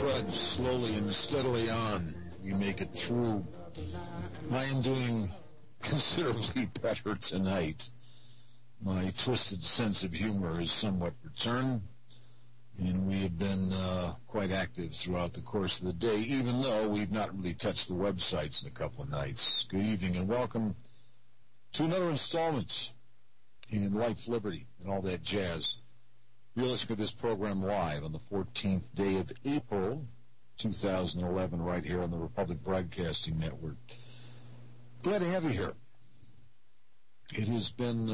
trudge slowly and steadily on. We make it through. I am doing considerably better tonight. My twisted sense of humor has somewhat returned, and we have been quite active throughout the course of the day, even though we've not really touched the websites in a couple of nights. Good evening and welcome to another installment in Life, Liberty, and all that jazz. You're listening to this program live on the 14th day of April, 2011, right here on the Republic Broadcasting Network. Glad to have you here. It has been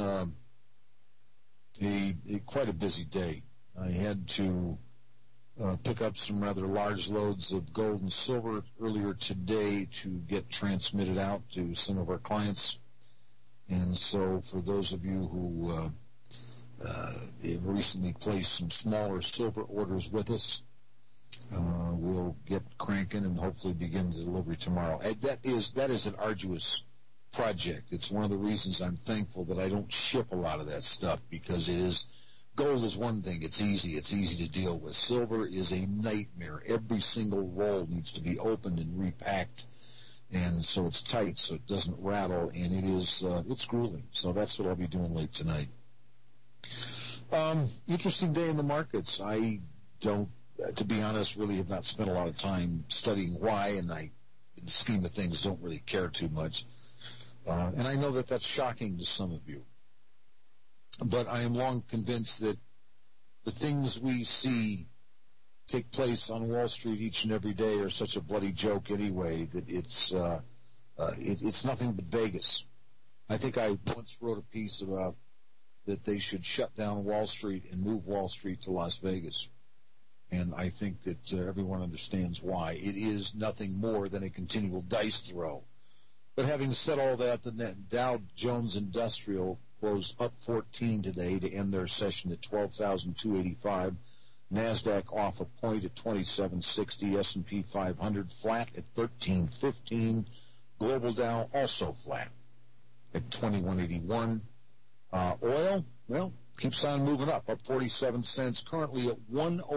quite a busy day. I had to pick up some rather large loads of gold and silver earlier today to get transmitted out to some of our clients. And so for those of you who have recently placed some smaller silver orders with us, we'll get cranking and hopefully begin the delivery tomorrow. That is an arduous project. It's one of the reasons I'm thankful that I don't ship a lot of that stuff, because gold is one thing. It's easy to deal with. Silver is a nightmare. Every single roll needs to be opened and repacked, and so it's tight so it doesn't rattle, and it's grueling. So that's what I'll be doing late tonight. Interesting day in the markets. I don't, to be honest, really have not spent a lot of time studying why, and I, in the scheme of things, don't really care too much. And I know that that's shocking to some of you. But I am long convinced that the things we see take place on Wall Street each and every day are such a bloody joke anyway that it's nothing but Vegas. I think I once wrote a piece about that they should shut down Wall Street and move Wall Street to Las Vegas. And I think that everyone understands why. It is nothing more than a continual dice throw. But having said all that, the Dow Jones Industrial closed up 14 today to end their session at 12,285. NASDAQ off a point at 2760. S&P 500 flat at 1315. Global Dow also flat at 2181. Oil, well, keeps on moving up 47 cents, currently at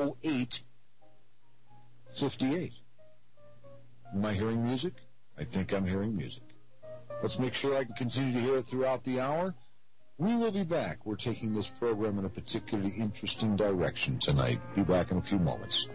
108.58. Am I hearing music? I think I'm hearing music. Let's make sure I can continue to hear it throughout the hour. We will be back. We're taking this program in a particularly interesting direction tonight. Be back in a few moments.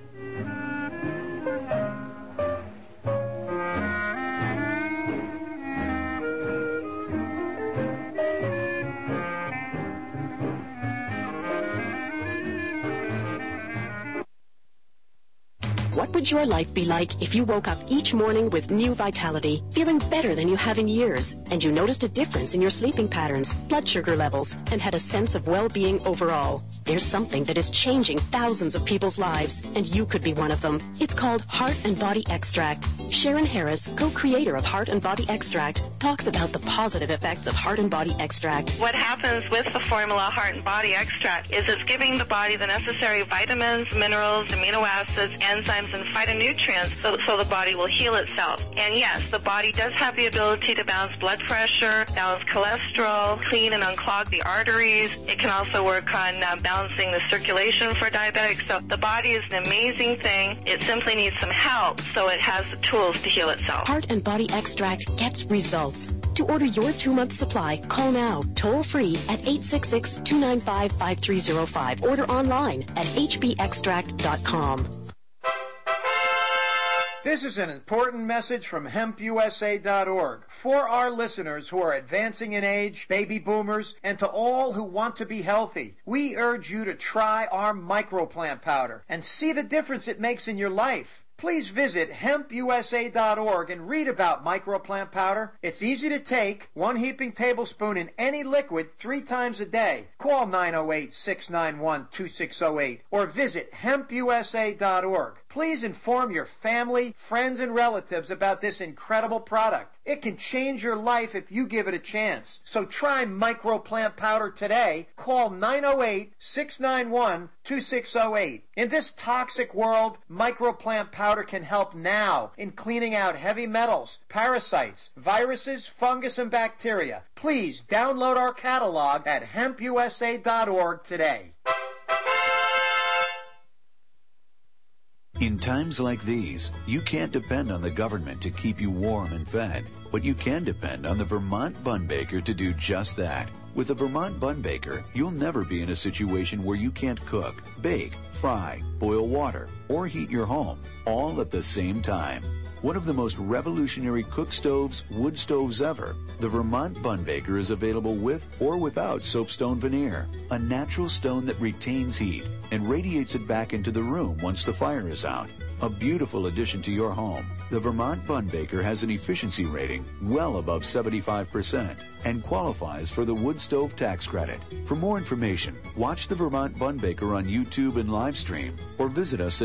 What would your life be like if you woke up each morning with new vitality, feeling better than you have in years, and you noticed a difference in your sleeping patterns, blood sugar levels, and had a sense of well-being overall? There's something that is changing thousands of people's lives, and you could be one of them. It's called Heart and Body Extract. Sharon Harris, co-creator of Heart and Body Extract, talks about the positive effects of Heart and Body Extract. What happens with the formula Heart and Body Extract is it's giving the body the necessary vitamins, minerals, amino acids, enzymes, and phytonutrients so the body will heal itself. And yes, the body does have the ability to balance blood pressure, balance cholesterol, clean and unclog the arteries. It can also work on balancing the circulation for diabetics. So the body is an amazing thing. It simply needs some help, so it has the tools to heal itself. Heart and Body Extract gets results. To order your 2-month supply, call now, toll free at 866-295-5305. Order online at hbextract.com. This is an important message from HempUSA.org for our listeners who are advancing in age, baby boomers, and to all who want to be healthy. We urge you to try our microplant powder and see the difference it makes in your life. Please visit HempUSA.org and read about microplant powder. It's easy to take, 1 heaping tablespoon in any liquid 3 times a day. Call 908-691-2608 or visit HempUSA.org. Please inform your family, friends, and relatives about this incredible product. It can change your life if you give it a chance. So try microplant powder today. Call 908-691-2608. In this toxic world, microplant powder can help now in cleaning out heavy metals, parasites, viruses, fungus, and bacteria. Please download our catalog at HempUSA.org today. In times like these, you can't depend on the government to keep you warm and fed, but you can depend on the Vermont Bun Baker to do just that. With the Vermont Bun Baker, you'll never be in a situation where you can't cook, bake, fry, boil water, or heat your home, all at the same time. One of the most revolutionary cook stoves, wood stoves ever, the Vermont Bun Baker is available with or without soapstone veneer, a natural stone that retains heat and radiates it back into the room once the fire is out. A beautiful addition to your home. The Vermont Bun Baker has an efficiency rating well above 75% and qualifies for the wood stove tax credit. For more information, watch the Vermont Bun Baker on YouTube and live stream or visit us at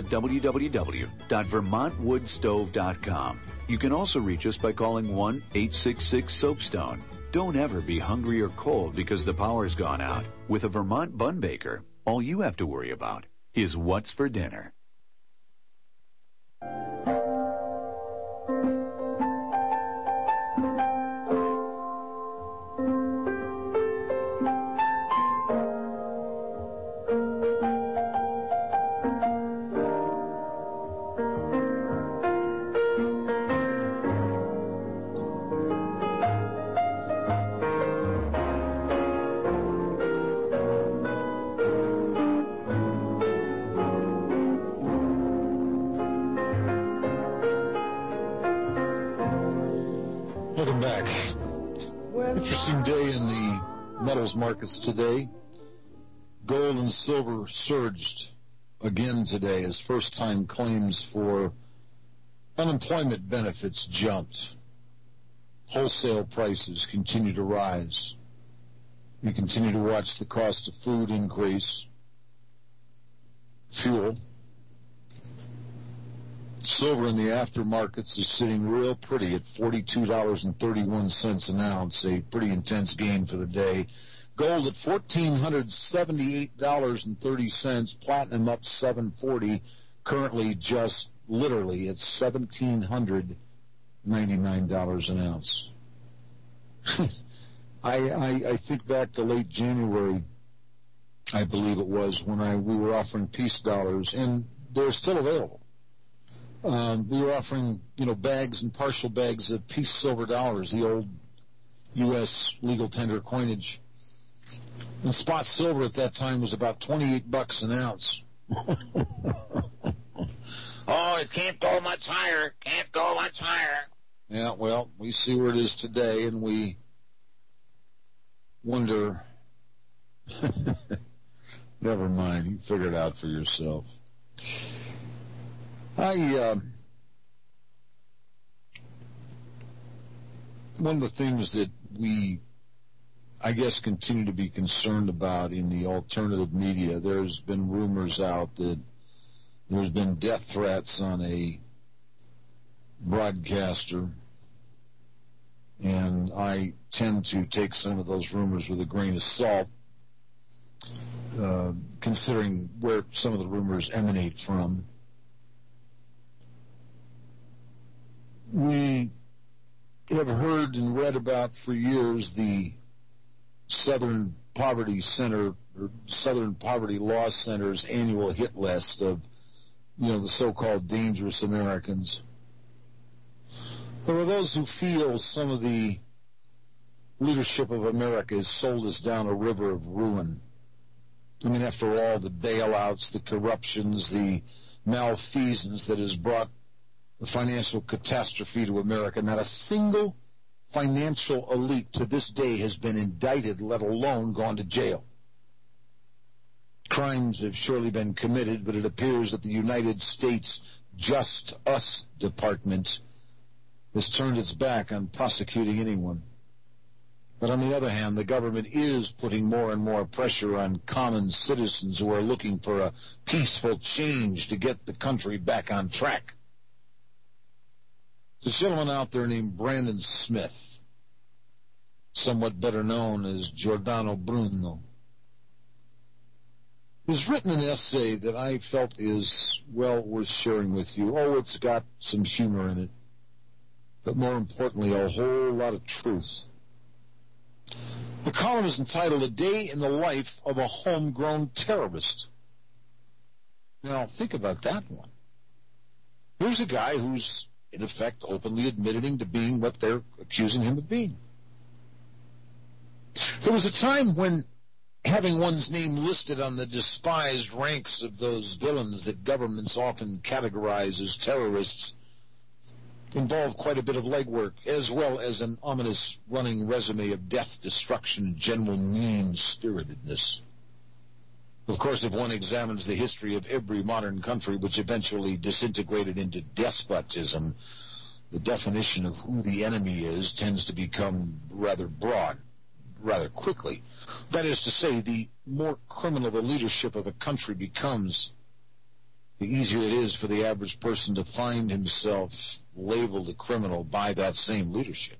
www.vermontwoodstove.com. You can also reach us by calling 1-866-SOAPSTONE. Don't ever be hungry or cold because the power's gone out. With a Vermont Bun Baker, all you have to worry about is what's for dinner. Welcome back. Interesting day in the metals markets today. Gold and silver surged again today as first-time claims for unemployment benefits jumped. Wholesale prices continue to rise. We continue to watch the cost of food increase. Fuel. Silver in the aftermarkets is sitting real pretty at $42.31 an ounce, a pretty intense gain for the day. Gold at $1,478.30, platinum up $7.40, currently just literally at $1,799 an ounce. I think back to late January, I believe it was, when we were offering peace dollars, and they're still available. We were offering, bags and partial bags of peace silver dollars, the old U.S. legal tender coinage. And spot silver at that time was about $28 an ounce. Oh, it can't go much higher. Can't go much higher. Yeah, well, we see where it is today, and we wonder. Never mind. You figure it out for yourself. One of the things that we, I guess, continue to be concerned about in the alternative media, there's been rumors out that there's been death threats on a broadcaster, and I tend to take some of those rumors with a grain of salt, considering where some of the rumors emanate from. We have heard and read about for years the Southern Poverty Center, or Southern Poverty Law Center's annual hit list of, the so-called dangerous Americans. There are those who feel some of the leadership of America has sold us down a river of ruin. I mean, after all, the bailouts, the corruptions, the malfeasance that has brought the financial catastrophe to America, not a single financial elite to this day has been indicted, let alone gone to jail. Crimes have surely been committed, but it appears that the United States Just Us Department has turned its back on prosecuting anyone. But on the other hand, the government is putting more and more pressure on common citizens who are looking for a peaceful change to get the country back on track. There's a gentleman out there named Brandon Smith, somewhat better known as Giordano Bruno. He's written an essay that I felt is well worth sharing with you. Oh, it's got some humor in it, but more importantly, a whole lot of truth. The column is entitled, "A Day in the Life of a Homegrown Terrorist." Now, think about that one. Here's a guy who's, in effect, openly admitting to being what they're accusing him of being. There was a time when having one's name listed on the despised ranks of those villains that governments often categorize as terrorists involved quite a bit of legwork, as well as an ominous running resume of death, destruction, and general mean-spiritedness. Of course, if one examines the history of every modern country which eventually disintegrated into despotism, the definition of who the enemy is tends to become rather broad, rather quickly. That is to say, the more criminal the leadership of a country becomes, the easier it is for the average person to find himself labeled a criminal by that same leadership.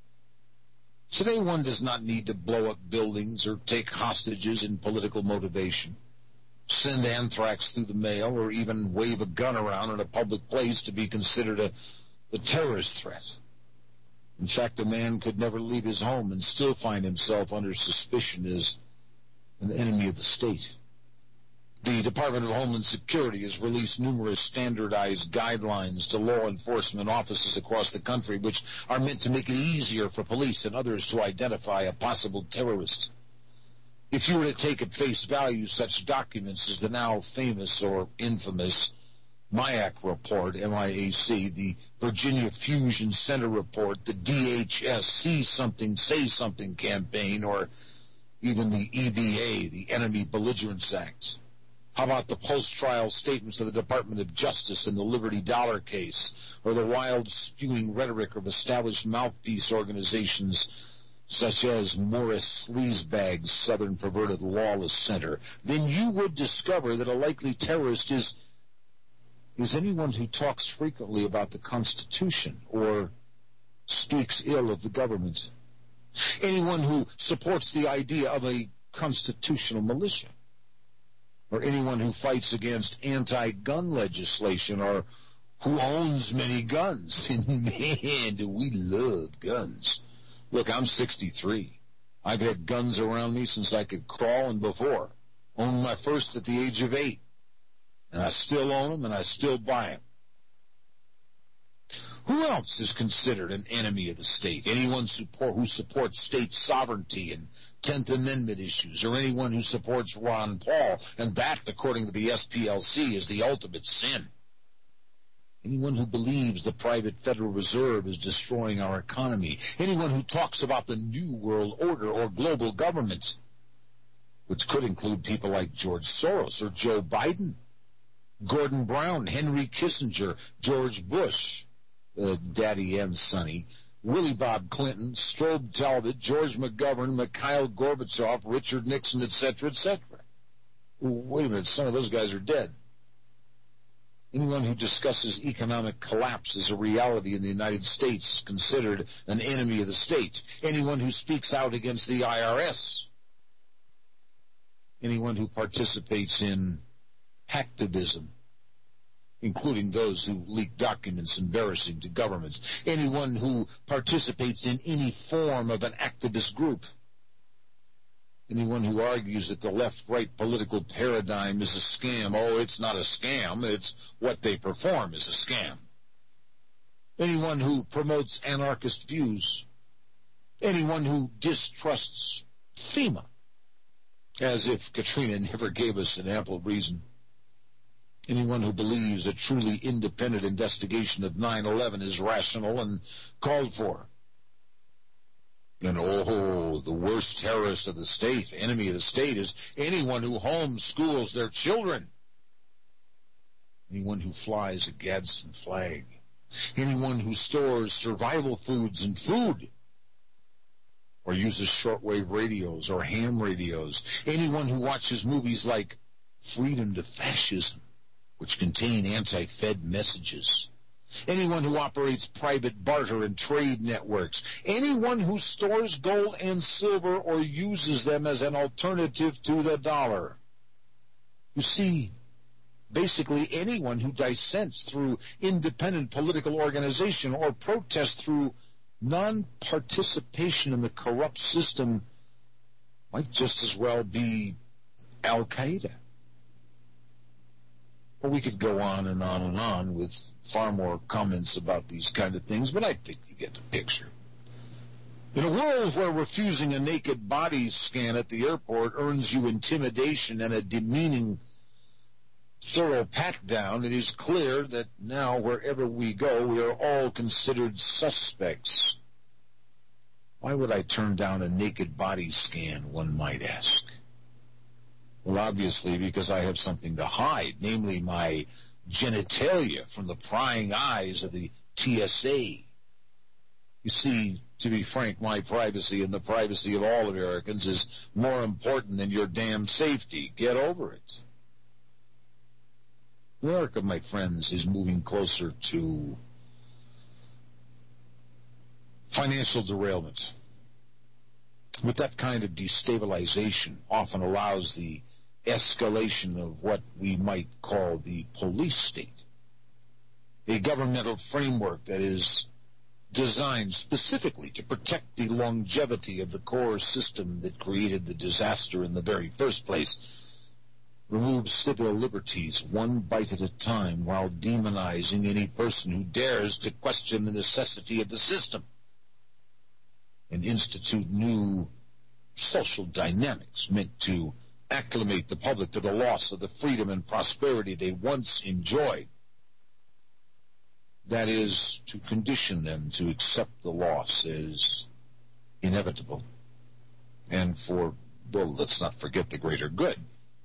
Today, one does not need to blow up buildings or take hostages in political motivation, send anthrax through the mail, or even wave a gun around in a public place to be considered a terrorist threat. In fact, a man could never leave his home and still find himself under suspicion as an enemy of the state. The Department of Homeland Security has released numerous standardized guidelines to law enforcement offices across the country, which are meant to make it easier for police and others to identify a possible terrorist. If you were to take at face value such documents as the now famous or infamous MIAC report, MIAC, the Virginia Fusion Center report, the DHS See Something, Say Something campaign, or even the EBA, the Enemy Belligerence Act. How about the post-trial statements of the Department of Justice in the Liberty Dollar case, or the wild spewing rhetoric of established mouthpiece organizations such as Morris Sleazebag's Southern Perverted Lawless Center? Then you would discover that a likely terrorist is anyone who talks frequently about the Constitution or speaks ill of the government. Anyone who supports the idea of a constitutional militia. Or anyone who fights against anti-gun legislation, or who owns many guns. And man, do we love guns. Look, I'm 63. I've had guns around me since I could crawl and before. Owned my first at the age of 8. And I still own them, and I still buy them. Who else is considered an enemy of the state? Anyone who supports state sovereignty and 10th Amendment issues, or anyone who supports Ron Paul, and that, according to the SPLC, is the ultimate sin. Anyone who believes the private Federal Reserve is destroying our economy. Anyone who talks about the New World Order or global government, which could include people like George Soros or Joe Biden, Gordon Brown, Henry Kissinger, George Bush, Daddy and Sonny, Willie Bob Clinton, Strobe Talbot, George McGovern, Mikhail Gorbachev, Richard Nixon, etc., etc. Wait a minute, some of those guys are dead. Anyone who discusses economic collapse as a reality in the United States is considered an enemy of the state. Anyone who speaks out against the IRS. Anyone who participates in hacktivism, including those who leak documents embarrassing to governments. Anyone who participates in any form of an activist group. Anyone who argues that the left-right political paradigm is a scam. Oh, it's not a scam. It's what they perform is a scam. Anyone who promotes anarchist views. Anyone who distrusts FEMA, as if Katrina never gave us an ample reason. Anyone who believes a truly independent investigation of 9/11 is rational and called for. And the worst terrorist of the state, enemy of the state, is anyone who homeschools their children. Anyone who flies a Gadsden flag. Anyone who stores survival foods and food. Or uses shortwave radios or ham radios. Anyone who watches movies like Freedom to Fascism, which contain anti-Fed messages. Anyone who operates private barter and trade networks. Anyone who stores gold and silver or uses them as an alternative to the dollar. You see, basically anyone who dissents through independent political organization or protests through non-participation in the corrupt system might just as well be Al-Qaeda. Well, we could go on and on and on with far more comments about these kind of things, but I think you get the picture. In a world where refusing a naked body scan at the airport earns you intimidation and a demeaning thorough pat-down, it is clear that now wherever we go, we are all considered suspects. Why would I turn down a naked body scan, one might ask? Well, obviously because I have something to hide, namely my genitalia from the prying eyes of the TSA. You see, to be frank, my privacy and the privacy of all Americans is more important than your damn safety. Get over it. America, my friends, is moving closer to financial derailment. With that kind of destabilization often allows the escalation of what we might call the police state, a governmental framework that is designed specifically to protect the longevity of the core system that created the disaster in the very first place, removes civil liberties one bite at a time while demonizing any person who dares to question the necessity of the system, and institute new social dynamics meant to acclimate the public to the loss of the freedom and prosperity they once enjoyed. That is, to condition them to accept the loss as inevitable. And for, well, let's not forget the greater good.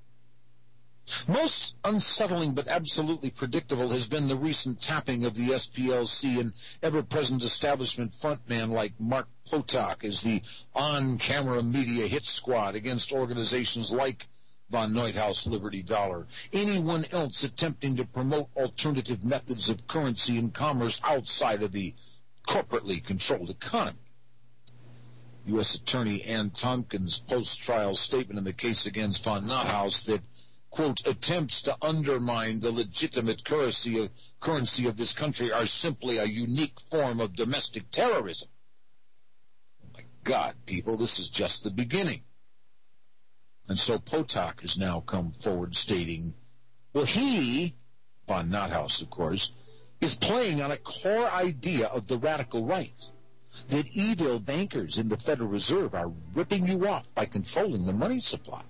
Most unsettling but absolutely predictable has been the recent tapping of the SPLC and ever-present establishment frontman like Mark Potok as the on-camera media hit squad against organizations like von Neuthaus Liberty Dollar, anyone else attempting to promote alternative methods of currency and commerce outside of the corporately controlled economy. U.S. Attorney Ann Tompkins' post-trial statement in the case against von Neuthaus that, quote, attempts to undermine the legitimate currency of this country are simply a unique form of domestic terrorism. Oh my God, people, this is just the beginning. And so Potok has now come forward stating, well, he, von Neuthaus, of course, is playing on a core idea of the radical right, that evil bankers in the Federal Reserve are ripping you off by controlling the money supply.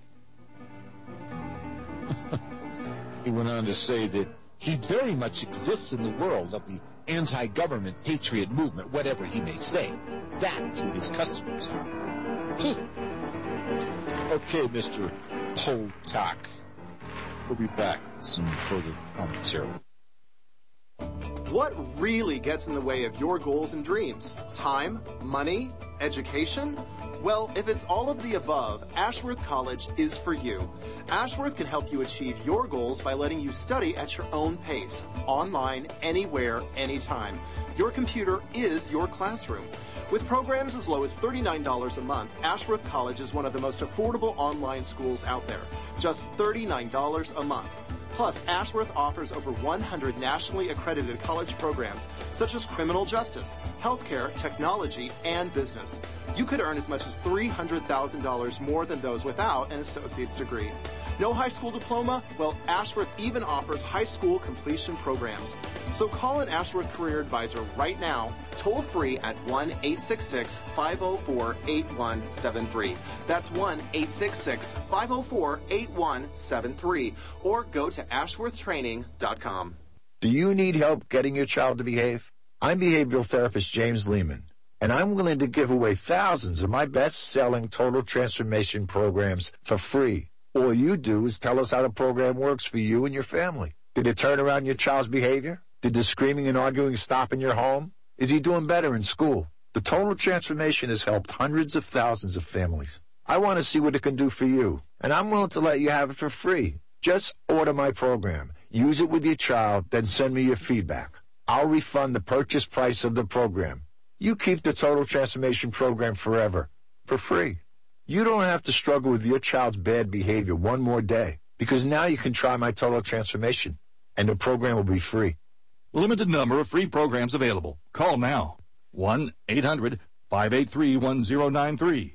He went on to say that he very much exists in the world of the anti-government patriot movement, whatever he may say. That's who his customers are. Okay, Mr. Potok. We'll be back with some further commentary. What really gets in the way of your goals and dreams? Time? Money? Education? Well, if it's all of the above, Ashworth College is for you. Ashworth can help you achieve your goals by letting you study at your own pace, online, anywhere, anytime. Your computer is your classroom. With programs as low as $39 a month, Ashworth College is one of the most affordable online schools out there. Just $39 a month. Plus, Ashworth offers over 100 nationally accredited college programs, such as criminal justice, healthcare, technology, and business. You could earn as much as $300,000 more than those without an associate's degree. No high school diploma? Well, Ashworth even offers high school completion programs. So call an Ashworth Career Advisor right now, toll free at 1-866-504-8173. That's 1-866-504-8173. Or go to ashworthtraining.com. Do you need help getting your child to behave? I'm behavioral therapist James Lehman, and I'm willing to give away thousands of my best-selling total transformation programs for free. All you do is tell us how the program works for you and your family. Did it turn around your child's behavior? Did the screaming and arguing stop in your home? Is he doing better in school? The total transformation has helped hundreds of thousands of families. I want to see what it can do for you, and I'm willing to let you have it for free. Just order my program, use it with your child, then send me your feedback. I'll refund the purchase price of the program. You keep the total transformation program forever, for free. You don't have to struggle with your child's bad behavior one more day, because now you can try my total transformation, and the program will be free. Limited number of free programs available. Call now. 1-800-583-1093.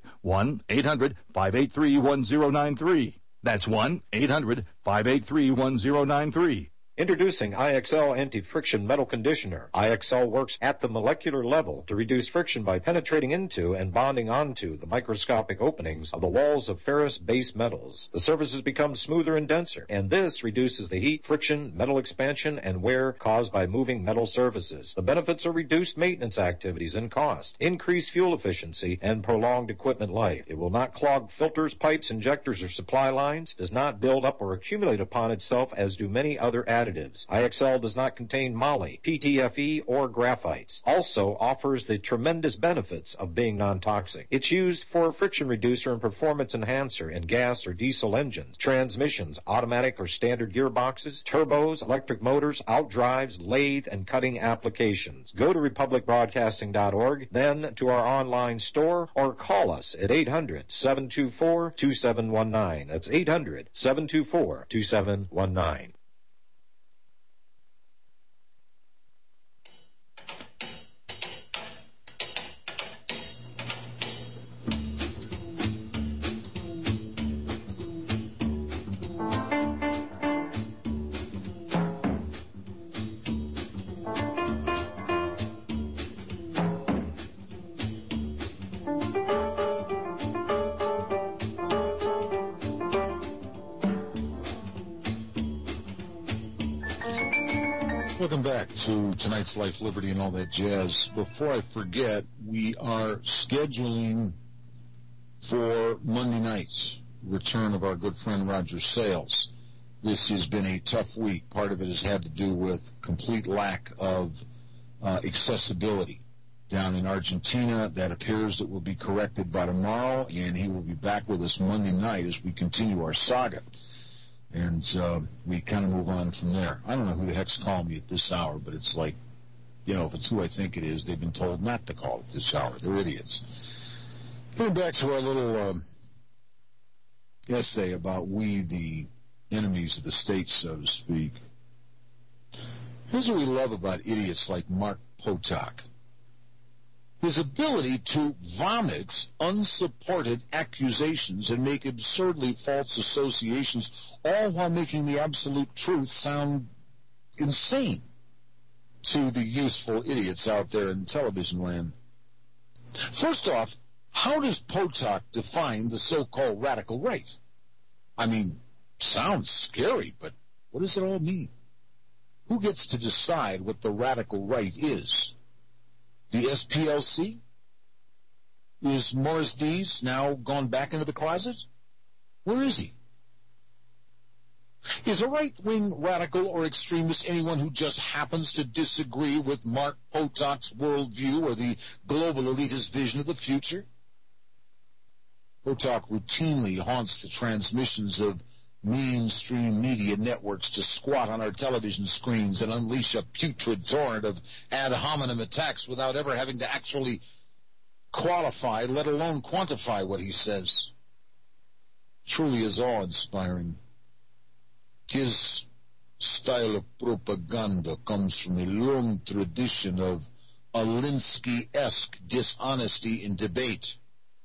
1-800-583-1093. That's 1-800-583-1093. Introducing IXL Anti-Friction Metal Conditioner. IXL works at the molecular level to reduce friction by penetrating into and bonding onto the microscopic openings of the walls of ferrous base metals. The surfaces become smoother and denser, and this reduces the heat, friction, metal expansion, and wear caused by moving metal surfaces. The benefits are reduced maintenance activities and cost, increased fuel efficiency, and prolonged equipment life. It will not clog filters, pipes, injectors, or supply lines, does not build up or accumulate upon itself as do many other additives. IXL does not contain moly, PTFE, or graphites. Also offers the tremendous benefits of being non-toxic. It's used for friction reducer and performance enhancer in gas or diesel engines, transmissions, automatic or standard gearboxes, turbos, electric motors, outdrives, lathe, and cutting applications. Go to republicbroadcasting.org, then to our online store, or call us at 800-724-2719. That's 800-724-2719. Welcome back to tonight's Life, Liberty, and all that jazz. Before I forget, we are scheduling for Monday night's return of our good friend Roger Sales. This has been a tough week. Part of it has had to do with complete lack of accessibility down in Argentina. That appears that will be corrected by tomorrow, and he will be back with us Monday night as we continue our saga. And we kind of move on from there. I don't know who the heck's calling me at this hour, but it's like, you know, if it's who I think it is, they've been told not to call at this hour. They're idiots. Getting back to our little essay about we, the enemies of the state, so to speak. Here's what we love about idiots like Mark Potok. His ability to vomit unsupported accusations and make absurdly false associations, all while making the absolute truth sound insane to the useful idiots out there in television land. First off, how does Potok define the so-called radical right? I mean, sounds scary, but what does it all mean? Who gets to decide what the radical right is? The SPLC? Is Morris Dees now gone back into the closet? Where is he? Is a right-wing radical or extremist anyone who just happens to disagree with Mark Potok's worldview or the global elitist vision of the future? Potok routinely haunts the transmissions of mainstream media networks to squat on our television screens and unleash a putrid torrent of ad hominem attacks without ever having to actually qualify, let alone quantify what he says. Truly is awe-inspiring. His style of propaganda comes from a long tradition of Alinsky-esque dishonesty in debate.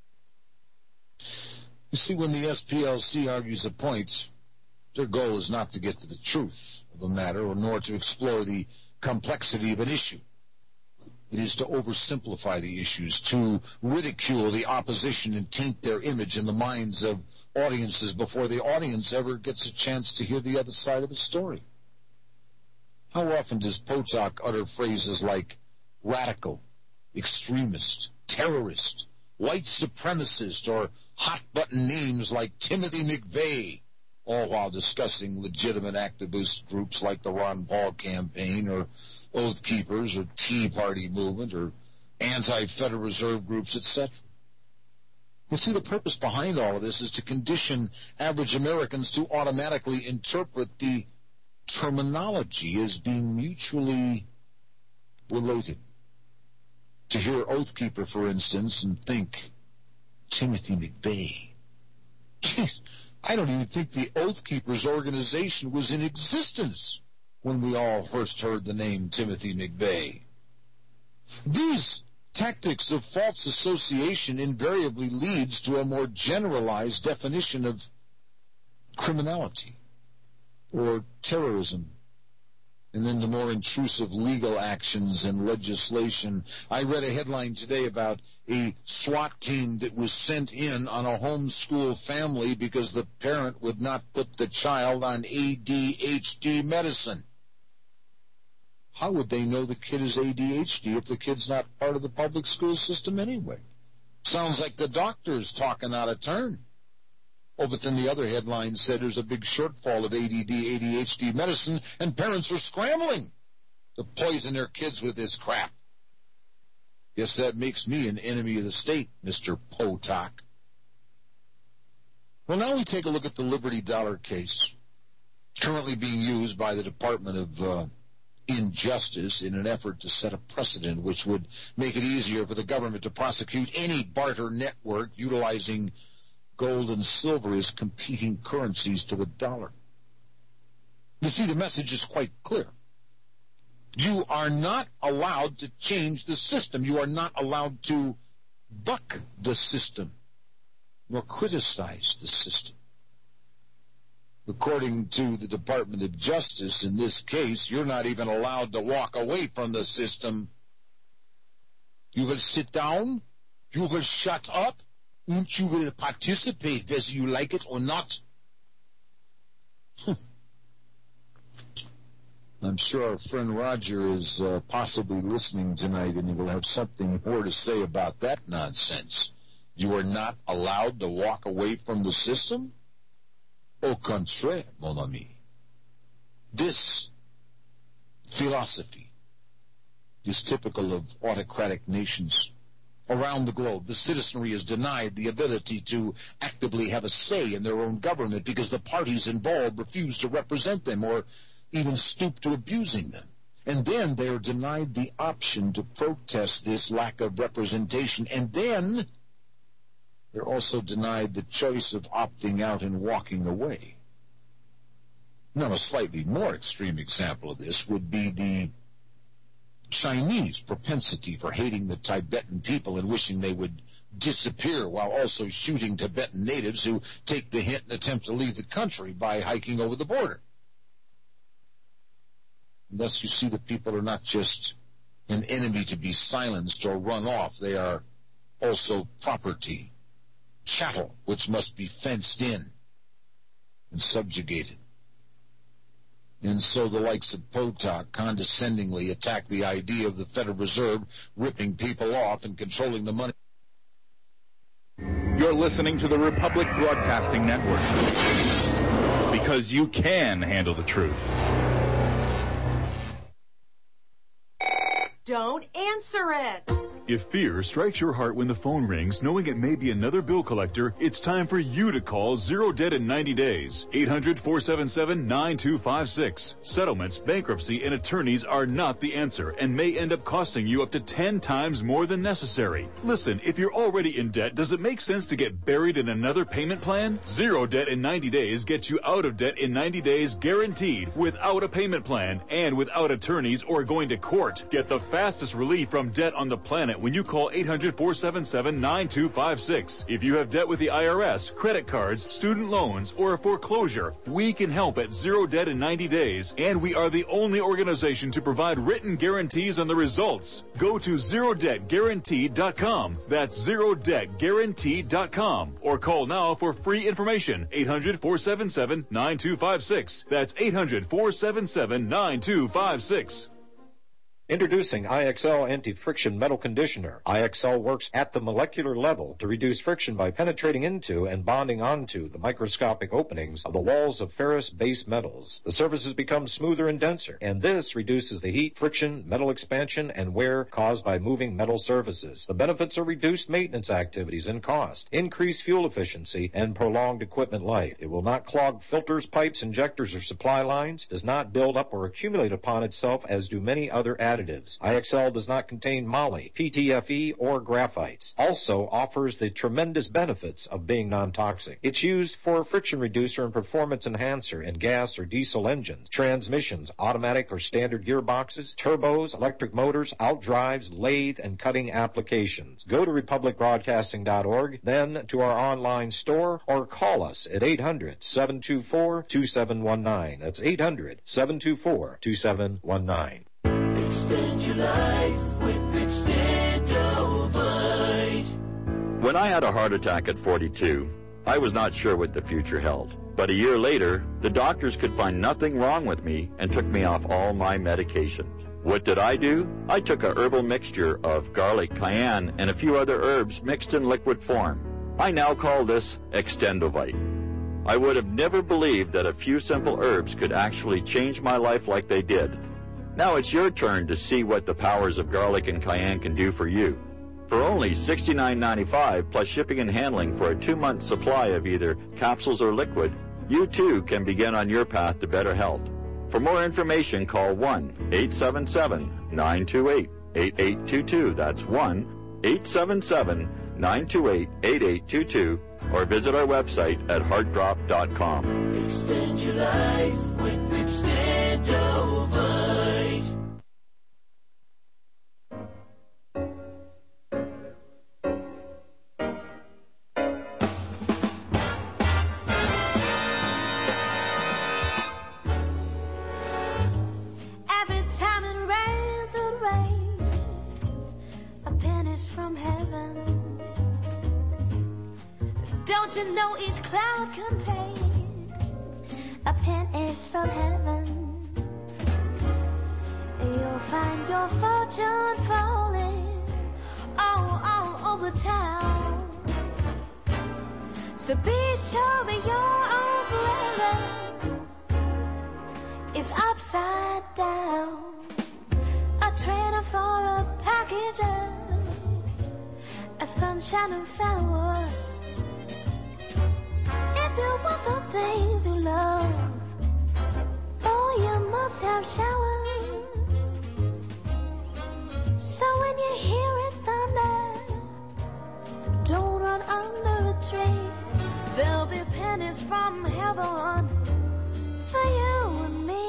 You see, when the SPLC argues a point, their goal is not to get to the truth of a matter, or nor to explore the complexity of an issue. It is to oversimplify the issues, to ridicule the opposition and taint their image in the minds of audiences before the audience ever gets a chance to hear the other side of the story. How often does Potok utter phrases like radical, extremist, terrorist, white supremacist, or hot-button names like Timothy McVeigh, all while discussing legitimate activist groups like the Ron Paul campaign, or Oath Keepers, or Tea Party movement, or anti-Federal Reserve groups, etc. You see, the purpose behind all of this is to condition average Americans to automatically interpret the terminology as being mutually related. To hear Oath Keeper, for instance, and think, Timothy McVeigh. Jeez, I don't even think the Oath Keepers organization was in existence when we all first heard the name Timothy McVeigh. These tactics of false association invariably leads to a more generalized definition of criminality or terrorism and then the more intrusive legal actions and legislation. I read a headline today about a SWAT team that was sent in on a homeschool family because the parent would not put the child on ADHD medicine. How would they know the kid is ADHD if the kid's not part of the public school system anyway? Sounds like the doctor's talking out of turn. Oh, but then the other headline said there's a big shortfall of ADD, ADHD medicine, and parents are scrambling to poison their kids with this crap. Guess that makes me an enemy of the state, Mr. Potok. Well, now we take a look at the Liberty Dollar case, currently being used by the Department of Injustice in an effort to set a precedent which would make it easier for the government to prosecute any barter network utilizing gold and silver as competing currencies to the dollar. You see, the message is quite clear. You are not allowed to change the system. You are not allowed to buck the system nor criticize the system. According to the Department of Justice, in this case, you're not even allowed to walk away from the system. You will sit down, you will shut up, and you will participate whether you like it or not. I'm sure our friend Roger is possibly listening tonight, and he will have something more to say about that nonsense. You are not allowed to walk away from the system? Au contraire, mon ami. This philosophy is typical of autocratic nations. Around the globe, the citizenry is denied the ability to actively have a say in their own government because the parties involved refuse to represent them or even stoop to abusing them. And then they are denied the option to protest this lack of representation. And then they're also denied the choice of opting out and walking away. Now, a slightly more extreme example of this would be the Chinese propensity for hating the Tibetan people and wishing they would disappear while also shooting Tibetan natives who take the hint and attempt to leave the country by hiking over the border. Thus, you see that people are not just an enemy to be silenced or run off. They are also property, chattel, which must be fenced in and subjugated. And so the likes of Potok condescendingly attack the idea of the Federal Reserve ripping people off and controlling the money. You're listening to the Republic Broadcasting Network, because you can handle the truth. Don't answer it! If fear strikes your heart when the phone rings, knowing it may be another bill collector, it's time for you to call Zero Debt in 90 days. 800-477-9256. Settlements, bankruptcy, and attorneys are not the answer and may end up costing you up to 10 times more than necessary. Listen, if you're already in debt, does it make sense to get buried in another payment plan? Zero Debt in 90 days gets you out of debt in 90 days guaranteed, without a payment plan and without attorneys or going to court. Get the fastest relief from debt on the planet when you call 800-477-9256. If you have debt with the IRS, credit cards, student loans, or a foreclosure, we can help at Zero Debt in 90 days, and we are the only organization to provide written guarantees on the results. Go to ZeroDebtGuaranteed.com. That's ZeroDebtGuaranteed.com. Or call now for free information. 800-477-9256. That's 800-477-9256. Introducing IXL Anti-Friction Metal Conditioner. IXL works at the molecular level to reduce friction by penetrating into and bonding onto the microscopic openings of the walls of ferrous base metals. The surfaces become smoother and denser, and this reduces the heat, friction, metal expansion, and wear caused by moving metal surfaces. The benefits are reduced maintenance activities and cost, increased fuel efficiency, and prolonged equipment life. It will not clog filters, pipes, injectors, or supply lines, does not build up or accumulate upon itself as do many other additives additives. IXL does not contain moly, PTFE, or graphites. Also offers the tremendous benefits of being non-toxic. It's used for friction reducer and performance enhancer in gas or diesel engines, transmissions, automatic or standard gearboxes, turbos, electric motors, outdrives, lathe, and cutting applications. Go to republicbroadcasting.org, then to our online store, or call us at 800-724-2719. That's 800-724-2719. Extend your life with Extendovite. When I had a heart attack at 42, I was not sure what the future held. But a year later, the doctors could find nothing wrong with me and took me off all my medication. What did I do? I took a herbal mixture of garlic, cayenne, and a few other herbs mixed in liquid form. I now call this Extendovite. I would have never believed that a few simple herbs could actually change my life like they did. Now it's your turn to see what the powers of garlic and cayenne can do for you. For only $69.95 plus shipping and handling for a 2-month supply of either capsules or liquid, you too can begin on your path to better health. For more information, call 1-877-928-8822. That's 1-877-928-8822. Or visit our website at heartdrop.com. Extend your life with Extendovite. Every time it rains, a penny's from heaven. Don't you know each cloud contains a penny's from heaven? You'll find your fortune falling all over town. So be sure that your umbrella is upside down. A trader for a package of a sunshine and flowers. If you want the things you love, oh, you must have showers. So when you hear it thunder, don't run under a tree. There'll be pennies from heaven for you and me.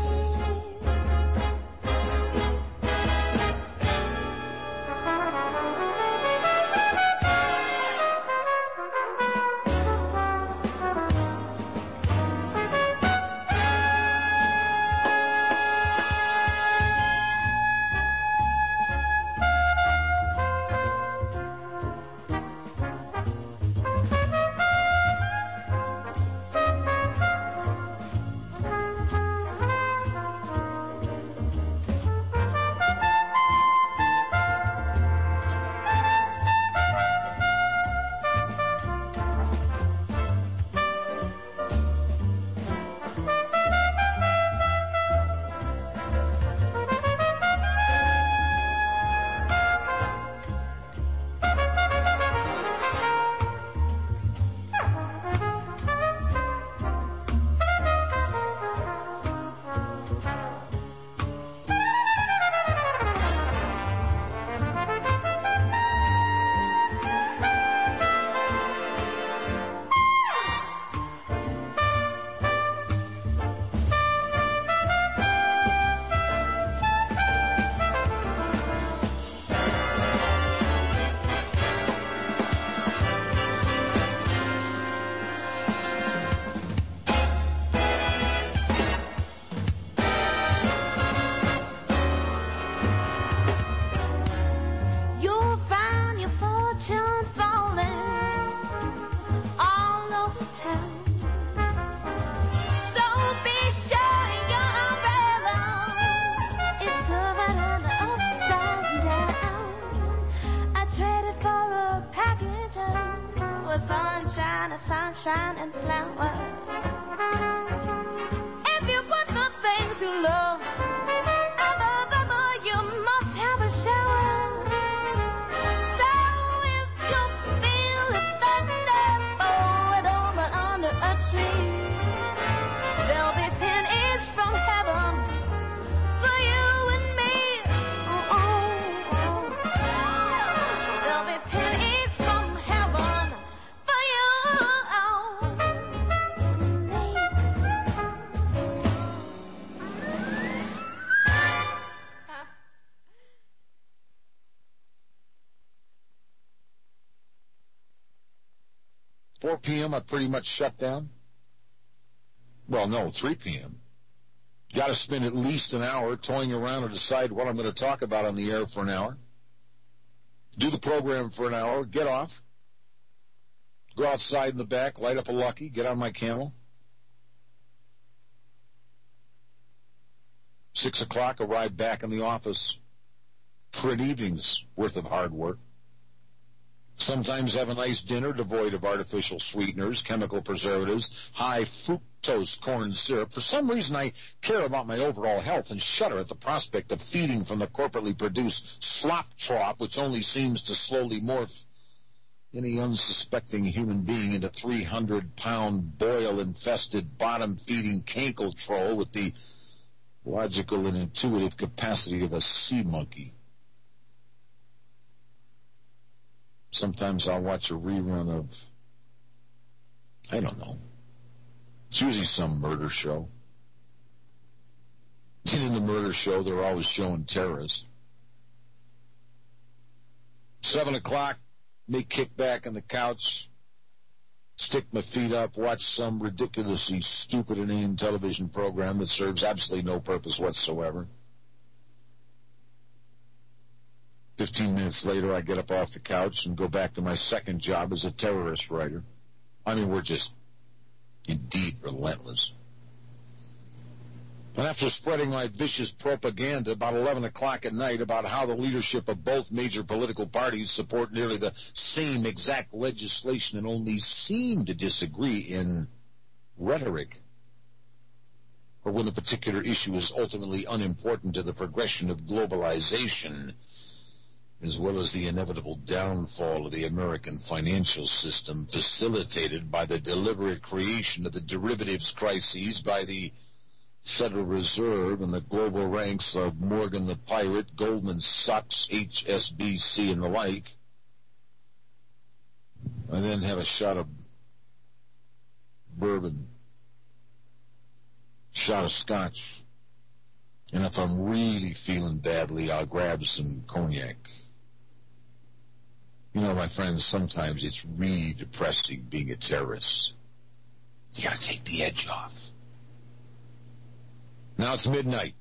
Sunshine and flowers. If you want the things you love, you must have a shower. So if you feel the thunder blowing over under a tree, there'll be pennies from heaven for you and me. 4 p.m., I pretty much shut down. Well, no, 3 p.m. Got to spend at least an hour toying around and decide what I'm going to talk about on the air for an hour. Do the program for an hour, get off. Go outside in the back, light up a Lucky, get on my Camel. 6 o'clock, arrive back in the office for an evening's worth of hard work. Sometimes have a nice dinner devoid of artificial sweeteners, chemical preservatives, high fructose corn syrup. For some reason, I care about my overall health and shudder at the prospect of feeding from the corporately produced slop trough, which only seems to slowly morph any unsuspecting human being into 300-pound boil-infested, bottom-feeding cankle troll with the logical and intuitive capacity of a sea monkey. Sometimes I'll watch a rerun of, I don't know, it's usually some murder show. And in the murder show, they're always showing terrorists. 7 o'clock, may kick back on the couch, stick my feet up, watch some ridiculously stupid and inane television program that serves absolutely no purpose whatsoever. 15 minutes later, I get up off the couch and go back to my second job as a terrorist writer. I mean, we're just indeed relentless. And after spreading my vicious propaganda about 11 o'clock at night about how the leadership of both major political parties support nearly the same exact legislation and only seem to disagree in rhetoric, or when a particular issue is ultimately unimportant to the progression of globalization, as well as the inevitable downfall of the American financial system, facilitated by the deliberate creation of the derivatives crises by the Federal Reserve and the global ranks of Morgan the Pirate, Goldman Sachs, HSBC, and the like. I then have a shot of bourbon, shot of scotch, and if I'm really feeling badly, I'll grab some cognac. You know, my friends, sometimes it's really depressing being a terrorist. You gotta take the edge off. Now it's midnight.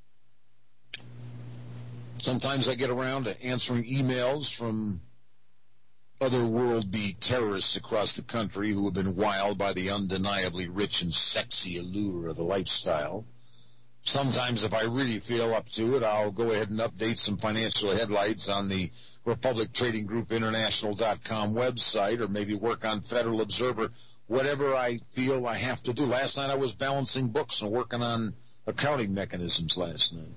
Sometimes I get around to answering emails from otherworldly terrorists across the country who have been wowed by the undeniably rich and sexy allure of the lifestyle. Sometimes, if I really feel up to it, I'll go ahead and update some financial headlights on the Republic Trading Group International.com website, or maybe work on Federal Observer, whatever I feel I have to do. Last night I was balancing books and working on accounting mechanisms last night.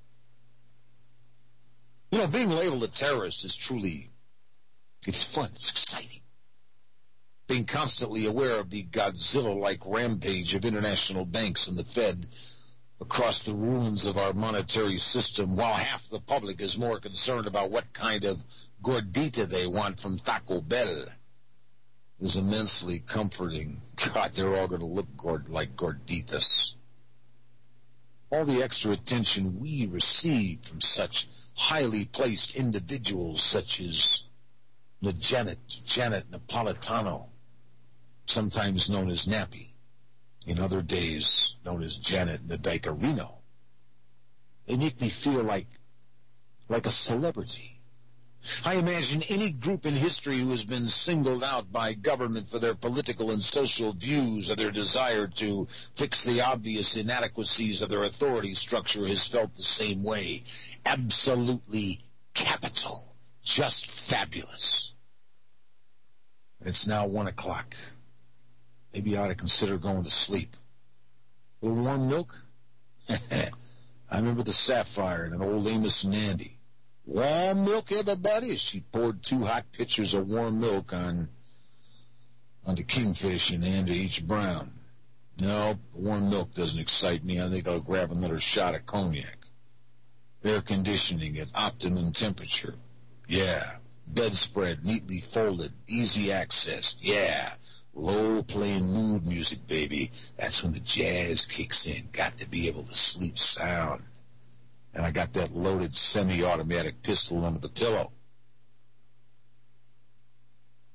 You know, being labeled a terrorist is truly, it's fun, it's exciting. Being constantly aware of the Godzilla-like rampage of international banks and the Fed across the ruins of our monetary system, while half the public is more concerned about what kind of gordita they want from Taco Bell, is immensely comforting. God, they're all going to look like gorditas. All the extra attention we receive from such highly placed individuals such as Janet Napolitano, sometimes known as Nappy, in other days known as Janet Nadicarino. They make me feel like a celebrity. I imagine any group in history who has been singled out by government for their political and social views or their desire to fix the obvious inadequacies of their authority structure has felt the same way. Absolutely capital. Just fabulous. And it's now 1 o'clock. Maybe I ought to consider going to sleep. A little warm milk? I remember the Sapphire and an old Amos and Andy. Warm milk, everybody? She poured 2 hot pitchers of warm milk onto Kingfish and Andy H. Brown. No, warm milk doesn't excite me. I think I'll grab another shot of cognac. Air conditioning at optimum temperature. Yeah. Bedspread neatly folded. Easy access. Yeah. Low-playing mood music, baby. That's when the jazz kicks in. Got to be able to sleep sound. And I got that loaded semi-automatic pistol under the pillow.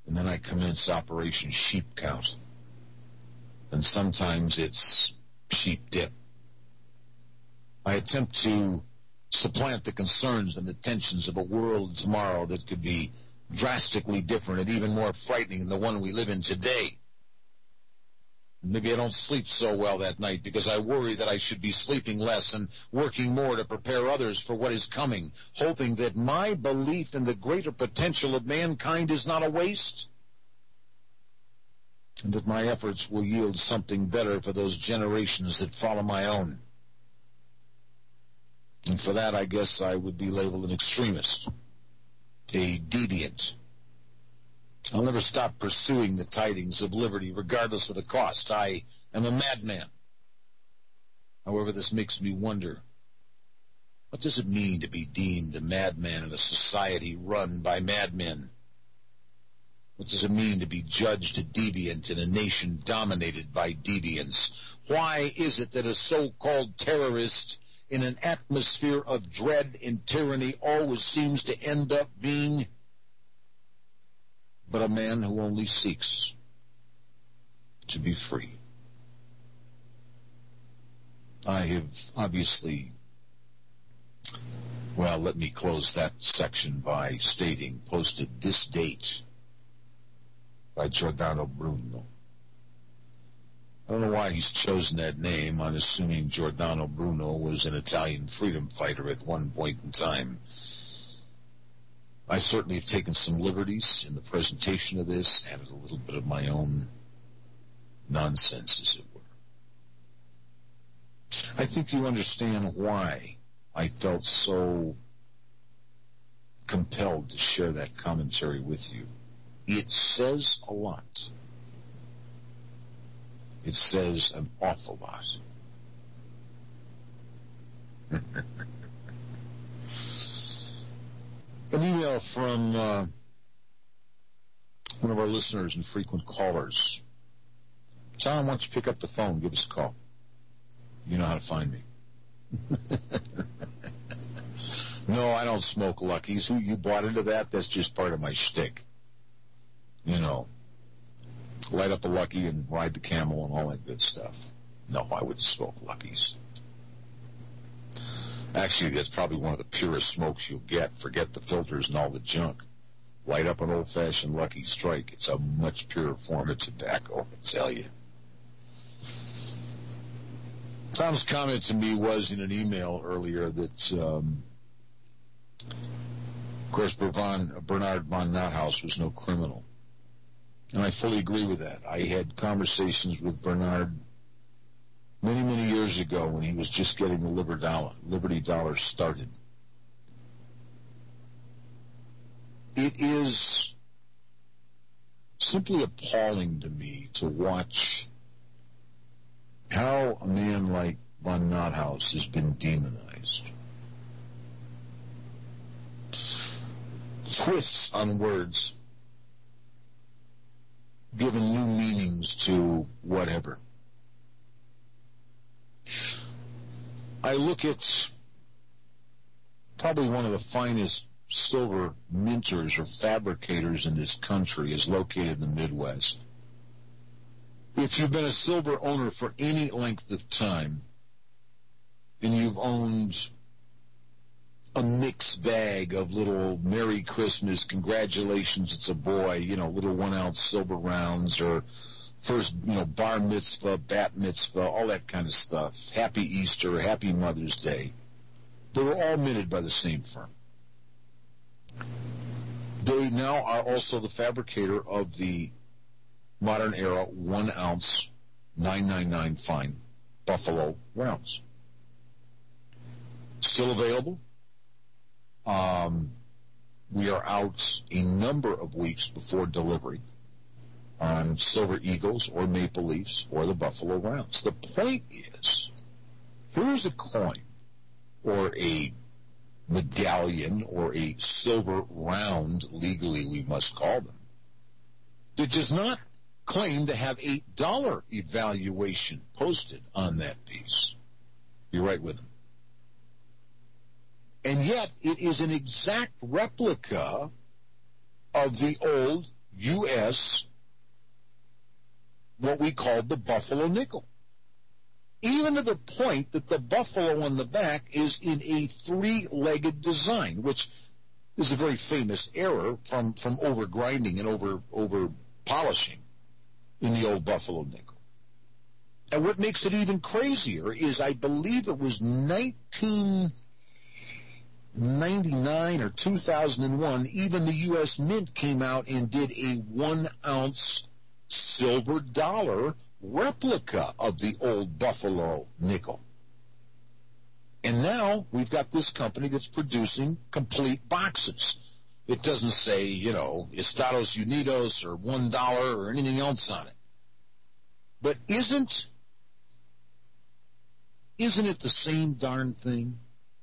And then I commence Operation Sheep Count. And sometimes it's sheep dip. I attempt to supplant the concerns and the tensions of a world tomorrow that could be drastically different and even more frightening than the one we live in today. Maybe I don't sleep so well that night because I worry that I should be sleeping less and working more to prepare others for what is coming, hoping that my belief in the greater potential of mankind is not a waste, and that my efforts will yield something better for those generations that follow my own. And for that, I guess I would be labeled an extremist, a deviant. I'll never stop pursuing the tidings of liberty, regardless of the cost. I am a madman. However, this makes me wonder, what does it mean to be deemed a madman in a society run by madmen? What does it mean to be judged a deviant in a nation dominated by deviants? Why is it that a so-called terrorist in an atmosphere of dread and tyranny always seems to end up being but a man who only seeks to be free? I have obviously, well, let me close that section by stating, posted this date by Giordano Bruno. I don't know why he's chosen that name. I'm assuming Giordano Bruno was an Italian freedom fighter at one point in time. I certainly have taken some liberties in the presentation of this, added a little bit of my own nonsense, as it were. I think you understand why I felt so compelled to share that commentary with you. It says a lot. It says an awful lot. An email from one of our listeners and frequent callers. Tom, why don't you pick up the phone, give us a call. You know how to find me. No, I don't smoke Luckies. Who you bought into that? That's just part of my shtick. You know, light up a Lucky and ride the camel and all that good stuff. No, I wouldn't smoke Luckies. Actually, that's probably one of the purest smokes you'll get. Forget the filters and all the junk. Light up an old-fashioned Lucky Strike. It's a much purer form of tobacco, I tell you. Tom's comment to me was in an email earlier that, of course, Bernard von Nothaus was no criminal. And I fully agree with that. I had conversations with Bernard many, many years ago when he was just getting the Liberty Dollar started. It is simply appalling to me to watch how a man like von Nothaus has been demonized. Twists on words, given new meanings to whatever. I look at probably one of the finest silver minters or fabricators in this country is located in the Midwest. If you've been a silver owner for any length of time, and you've owned a mixed bag of little Merry Christmas, congratulations, it's a boy, little 1 ounce silver rounds, or first, bar mitzvah, bat mitzvah, all that kind of stuff. Happy Easter, Happy Mother's Day. They were all minted by the same firm. They now are also the fabricator of the modern era 1 ounce 999 fine Buffalo rounds. Still available. We are out a number of weeks before delivery on Silver Eagles or Maple Leafs or the Buffalo Rounds. The point is, here's a coin or a medallion or a silver round, legally we must call them, that does not claim to have $8 evaluation posted on that piece. You're right with them. And yet it is an exact replica of the old U.S., what we called the Buffalo nickel. Even to the point that the buffalo on the back is in a three-legged design, which is a very famous error from over-grinding and over-polishing in the old Buffalo nickel. And what makes it even crazier is I believe it was 1999 or 2001, even the U.S. Mint came out and did a 1-ounce silver dollar replica of the old Buffalo nickel. And now we've got this company that's producing complete boxes. It doesn't say, Estados Unidos or $1 or anything else on it. But isn't it the same darn thing?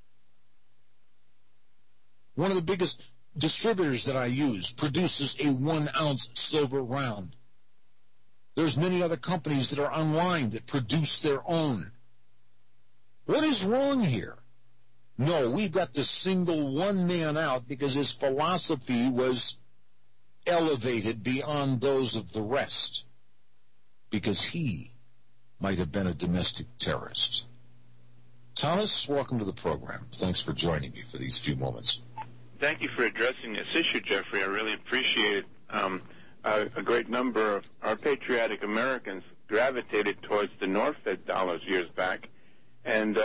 One of the biggest distributors that I use produces a 1-ounce silver round. There's many other companies that are online that produce their own. What is wrong here? No, we've got to single one man out because his philosophy was elevated beyond those of the rest, because he might have been a domestic terrorist. Thomas, welcome to the program. Thanks for joining me for these few moments. Thank you for addressing this issue, Jeffrey. I really appreciate it. A great number of our patriotic Americans gravitated towards the Norfed dollars years back, and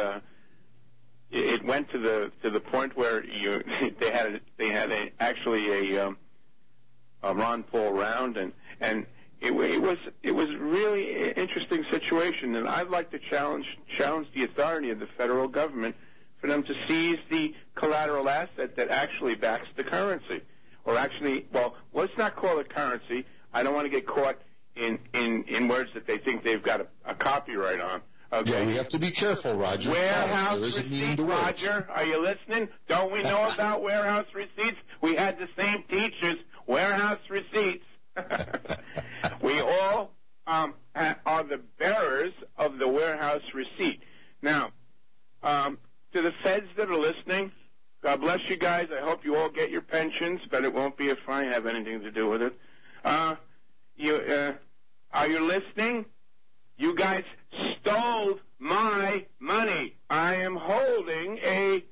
it went to the point where they had actually a Ron Paul round, and it was really an interesting situation. And I'd like to challenge the authority of the federal government for them to seize the collateral asset that actually backs the currency. Or actually, well, let's not call it currency. I don't want to get caught in words that they think they've got a copyright on. Okay. Yeah, we have to be careful, Roger. Warehouse receipts, Roger. Are you listening? Don't we know about warehouse receipts? We had the same teachers. Warehouse receipts. We all are the bearers of the warehouse receipt. Now, to the feds that are listening, God bless you guys. I hope you all get your pensions, but it won't be if I have anything to do with it. Are you listening? You guys stole my money. I am holding a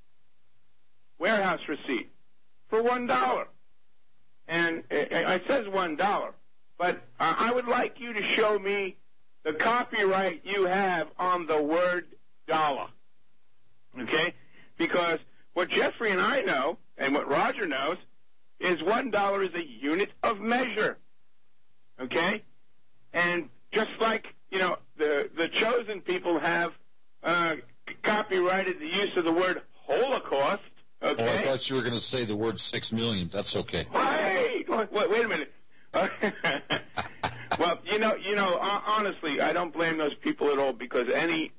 warehouse receipt for $1. And it says $1, but I would like you to show me the copyright you have on the word dollar. Okay? Because what Jeffrey and I know, and what Roger knows, is $1 is a unit of measure. Okay? And just like, the chosen people have copyrighted the use of the word Holocaust. Okay? Oh, I thought you were going to say the word 6 million. That's okay. Wait a minute. Well, honestly, I don't blame those people at all, because anything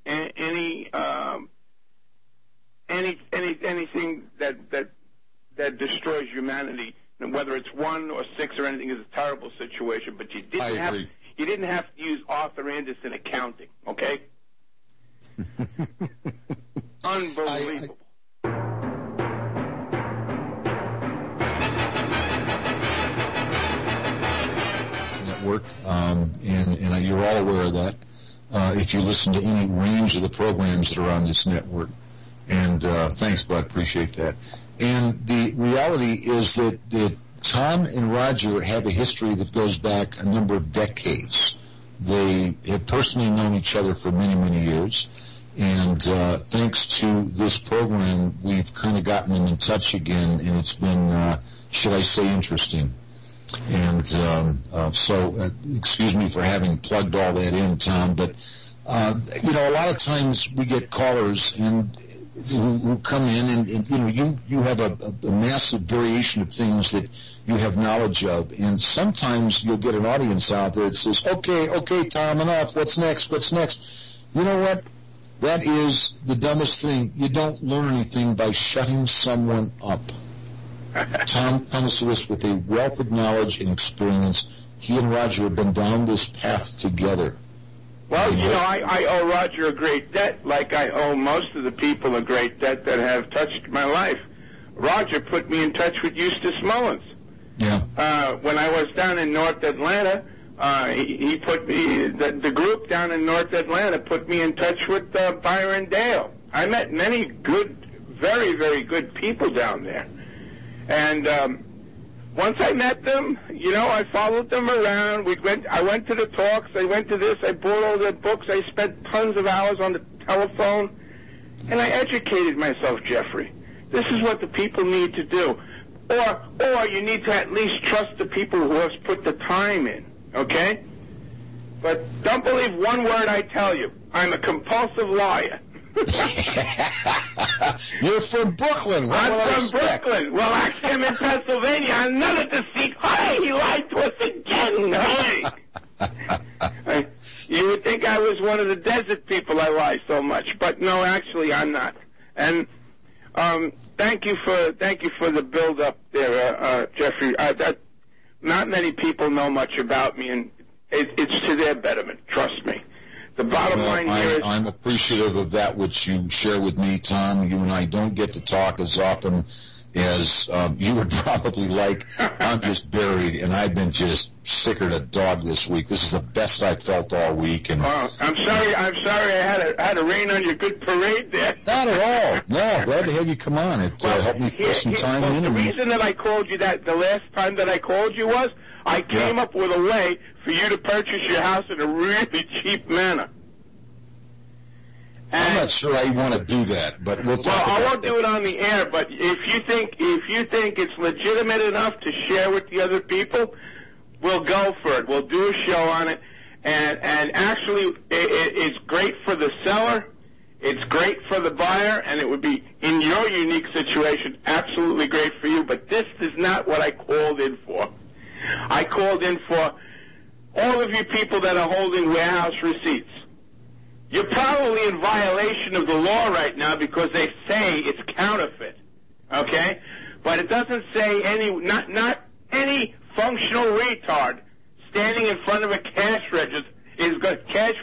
that destroys humanity, whether it's 1 or 6 or anything, is a terrible situation. But you didn't have to use Arthur Anderson accounting, okay? Unbelievable. Network, and you're all aware of that. If you listen to any range of the programs that are on this network, and thanks, Bud, appreciate that. And the reality is that Tom and Roger have a history that goes back a number of decades. They have personally known each other for many, many years. And thanks to this program, we've kind of gotten them in touch again, and it's been, should I say, interesting. And so excuse me for having plugged all that in, Tom, but, a lot of times we get callers and who come in, and you have a massive variation of things that you have knowledge of, and sometimes you'll get an audience out there that says, okay, Tom, enough, what's next? You know what? That is the dumbest thing. You don't learn anything by shutting someone up. Tom comes to us with a wealth of knowledge and experience. He and Roger have been down this path together. Well, I owe Roger a great debt, like I owe most of the people a great debt that have touched my life. Roger put me in touch with Eustace Mullins. Yeah. When I was down in North Atlanta, he put me, the group down in North Atlanta put me in touch with Byron Dale. I met many good, very, very good people down there. And once I met them, I followed them around. I went to the talks. I went to this. I bought all their books. I spent tons of hours on the telephone. And I educated myself, Jeffrey. This is what the people need to do. Or you need to at least trust the people who have put the time in, okay? But don't believe one word I tell you. I'm a compulsive liar. You're from Brooklyn. I'm from Brooklyn. Well, actually, I'm in Pennsylvania. Another deceit. Hey, he lied to us again. Hey. You would think I was one of the desert people. I lie so much, but no, actually, I'm not. And thank you for the build up there, Jeffrey. Not many people know much about me, and it's to their betterment. Trust me. The bottom line here is I'm appreciative of that which you share with me, Tom. You and I don't get to talk as often as you would probably like. I'm just buried, and I've been just sicker than a dog this week. This is the best I've felt all week. And I'm sorry. I had to rain on your good parade there. Not at all. No, glad to have you come on. It helped me fill some time in. The reason that I called you the last time that I called you was I came up with a way for you to purchase your house in a really cheap manner. I'm not sure I want to do that, but we'll talk about I won't do it on the air, but if you think it's legitimate enough to share with the other people, we'll go for it. We'll do a show on it. And actually, it's great for the seller, it's great for the buyer, and it would be, in your unique situation, absolutely great for you. But this is not what I called in for. I called in for all of you people that are holding warehouse receipts. You're probably in violation of the law right now because they say it's counterfeit, okay? But it doesn't say not any functional retard standing in front of a cash register is going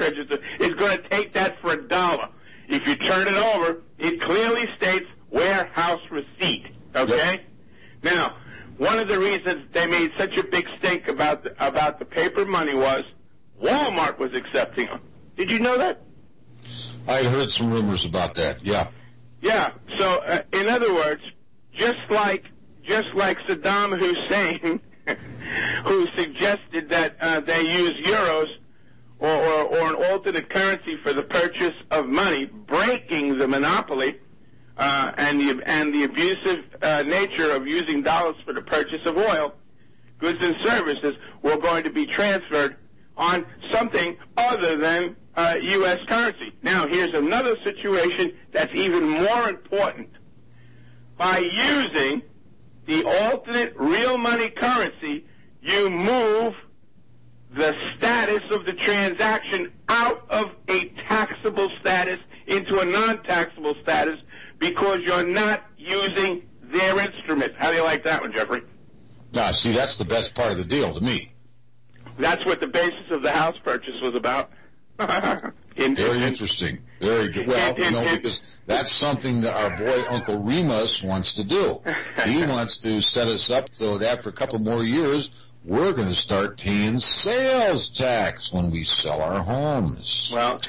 to take that for $1. If you turn it over, it clearly states warehouse receipt, okay? Yep. Now, one of the reasons they made such a big stink about the paper money was Walmart was accepting them. Did you know that? I heard some rumors about that. Yeah. Yeah. So, in other words, just like Saddam Hussein, who suggested that they use euros or an alternate currency for the purchase of money, breaking the monopoly and the abusive nature of using dollars for the purchase of oil, goods and services were going to be transferred on something other than U.S. currency. Now, here's another situation that's even more important. By using the alternate real money currency, you move the status of the transaction out of a taxable status into a non-taxable status because you're not using their instrument. How do you like that one, Jeffrey? Now, see, that's the best part of the deal to me. That's what the basis of the house purchase was about. Very interesting. Very good. Well, because that's something that our boy Uncle Remus wants to do. He wants to set us up so that after a couple more years, we're going to start paying sales tax when we sell our homes. Well,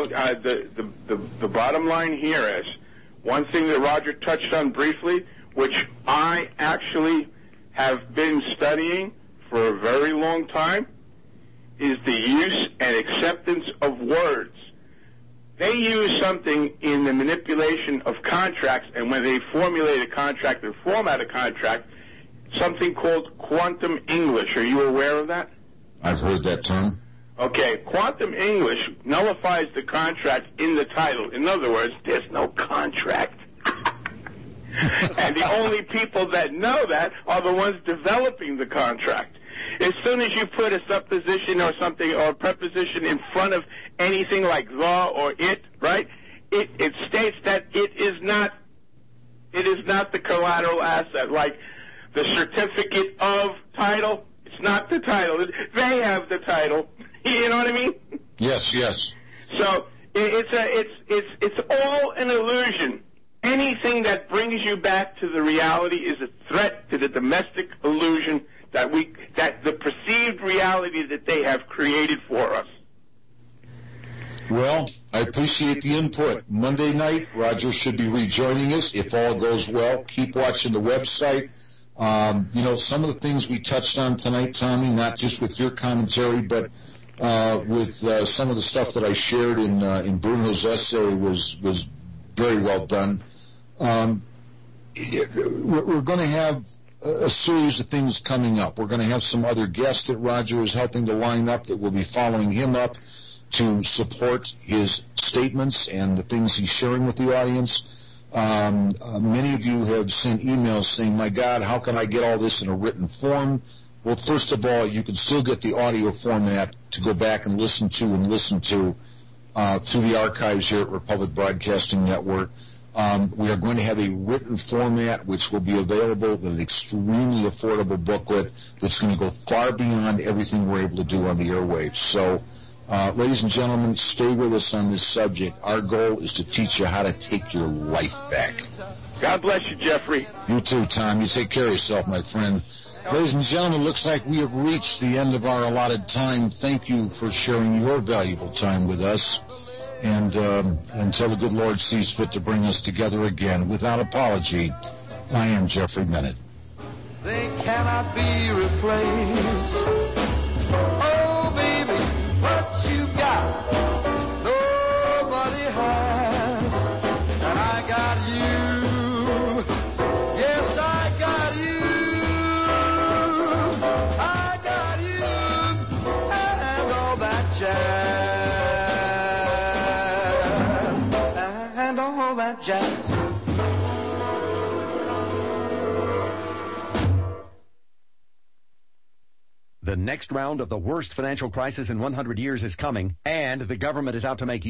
the bottom line here is one thing that Roger touched on briefly, which I actually have been studying for a very long time, is the use and acceptance of words. They use something in the manipulation of contracts, and when they formulate a contract and format a contract, something called quantum English. Are you aware of that? I've heard that term. Okay, quantum English nullifies the contract in the title. In other words, there's no contract. And the only people that know that are the ones developing the contract. As soon as you put a supposition or something or a preposition in front of anything like the or it, right, it states that it is not the collateral asset. Like the certificate of title, it's not the title. They have the title. You know what I mean? Yes, yes. So it's all an illusion. Anything that brings you back to the reality is a threat to the domestic illusion that the perceived reality that they have created for us. Well, I appreciate the input. Monday night, Roger should be rejoining us if all goes well. Keep watching the website. Some of the things we touched on tonight, Tommy, not just with your commentary, but with some of the stuff that I shared in Bruno's essay was very well done. We're going to have a series of things coming up. We're going to have some other guests that Roger is helping to line up that will be following him up to support his statements and the things he's sharing with the audience. Many of you have sent emails saying, my God, how can I get all this in a written form? Well, first of all, you can still get the audio format to go back and listen to through the archives here at Republic Broadcasting Network. We are going to have a written format which will be available with an extremely affordable booklet that's going to go far beyond everything we're able to do on the airwaves. So, ladies and gentlemen, stay with us on this subject. Our goal is to teach you how to take your life back. God bless you, Jeffrey. You too, Tom. You take care of yourself, my friend. Ladies and gentlemen, looks like we have reached the end of our allotted time. Thank you for sharing your valuable time with us. And until the good Lord sees fit to bring us together again, without apology, I am Jeffrey Bennett. They cannot be replaced. Oh, baby, what you got, nobody has. And I got you. Yes, I got you. I got you. And all that jazz. And all that jazz. The next round of the worst financial crisis in 100 years is coming, and the government is out to make